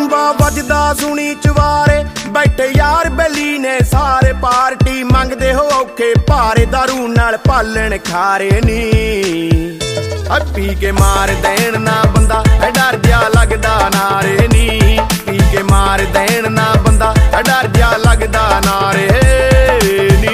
तंबा वजदा सुनी चवारे बैठे यार बेली ने सारे पार्टी मंगदे हो औखे भारे दारू नाल पालन खारे नी पी के मार देन ना बंदा डर जा लगदा नारे नी पी के मार देन ना बंदा डर जा लगदा नारे नी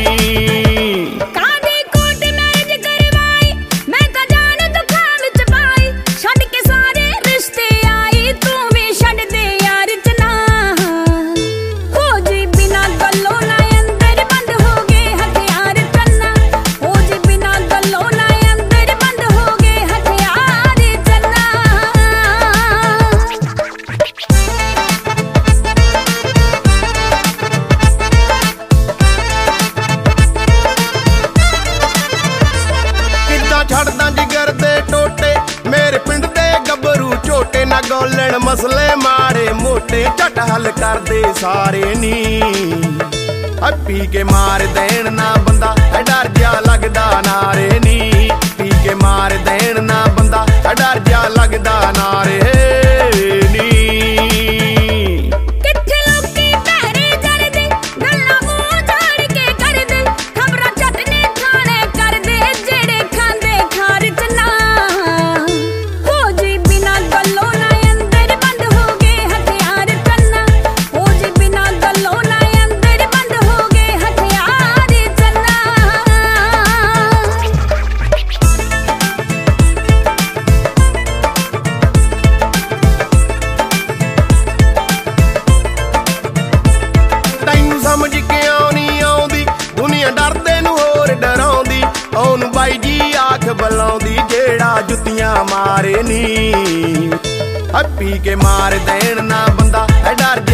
छड़दा जिगर दे टोटे मेरे पिंड दे गबरू झोटे ना गोलन मसले माड़े मोटे झट हल कर दे सारे नी पी के मार देन ना बंदा डर जा लगदा नारे नी पी के मार देन ना बंदा डर जा लगदा नारे नी समझ के आउनी आउंदी दुनिया डरदे नूं होर डराउंदी ओनू बाई जी आख बलाउंदी जेड़ा जुत्तियां मारे नी पी के मार देन ना बंदा डर